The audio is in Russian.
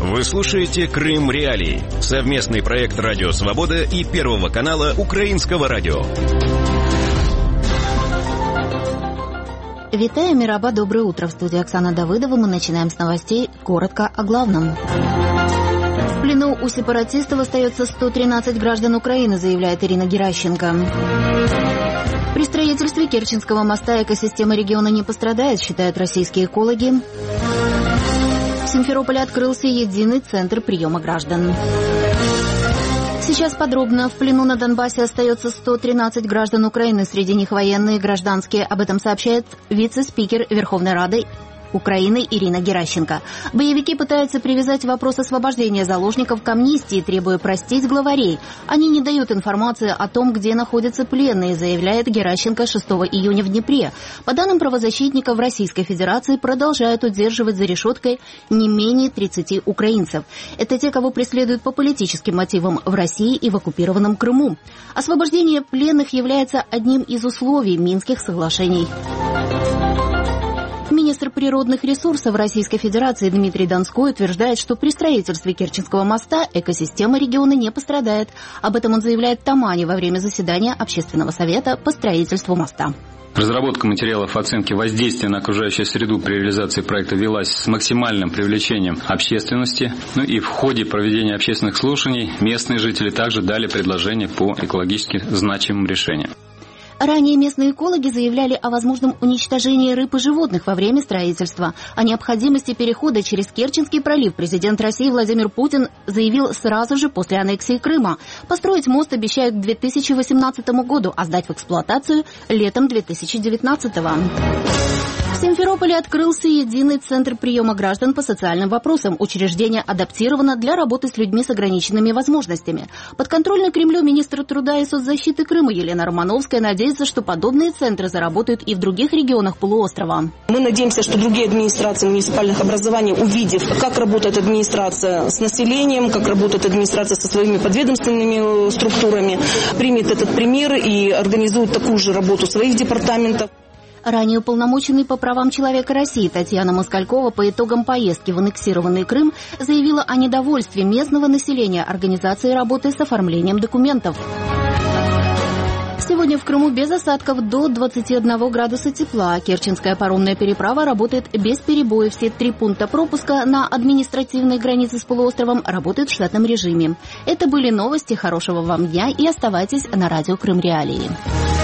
Вы слушаете «Крым Реалии» — совместный проект «Радио Свобода» и Первого канала Украинского радио. Витаю, Мираба, доброе утро. В студии Оксана Давыдова. Мы начинаем с новостей. Коротко о главном. В плену у сепаратистов остается 113 граждан Украины, заявляет Ирина Геращенко. При строительстве Керченского моста экосистема региона не пострадает, считают российские экологи. В Симферополе открылся единый центр приема граждан. Сейчас подробно. В плену на Донбассе остается 113 граждан Украины, среди них военные и гражданские. Об этом сообщает вице-спикер Верховной Рады Украины Ирина Геращенко. Боевики пытаются привязать вопрос освобождения заложников к амнистии, требуя простить главарей. Они не дают информации о том, где находятся пленные, заявляет Геращенко 6 июня в Днепре. По данным правозащитников, в Российской Федерации продолжают удерживать за решеткой не менее 30 украинцев. Это те, кого преследуют по политическим мотивам в России и в оккупированном Крыму. Освобождение пленных является одним из условий Минских соглашений. Министр природных ресурсов Российской Федерации Дмитрий Донской утверждает, что при строительстве Керченского моста экосистема региона не пострадает. Об этом он заявляет в Тамане во время заседания Общественного совета по строительству моста. Разработка материалов оценки воздействия на окружающую среду при реализации проекта велась с максимальным привлечением общественности. И в ходе проведения общественных слушаний местные жители также дали предложения по экологически значимым решениям. Ранее местные экологи заявляли о возможном уничтожении рыб и животных во время строительства. О необходимости перехода через Керченский пролив президент России Владимир Путин заявил сразу же после аннексии Крыма. Построить мост обещают к 2018 году, а сдать в эксплуатацию летом 2019. В Симферополе открылся единый центр приема граждан по социальным вопросам. Учреждение адаптировано для работы с людьми с ограниченными возможностями. Подконтрольный Кремлю министр труда и соцзащиты Крыма Елена Романовская надеется, что подобные центры заработают и в других регионах полуострова. Мы надеемся, что другие администрации муниципальных образований, увидев, как работает администрация с населением, как работает администрация со своими подведомственными структурами, примет этот пример и организует такую же работу своих департаментов. Ранее уполномоченный по правам человека России Татьяна Москалькова по итогам поездки в аннексированный Крым заявила о недовольстве местного населения организацией работы с оформлением документов. Сегодня в Крыму без осадков до 21 градуса тепла. Керченская паромная переправа работает без перебоев. Все 3 пункта пропуска на административной границе с полуостровом работают в штатном режиме. Это были новости. Хорошего вам дня и оставайтесь на радио Крым Реалии.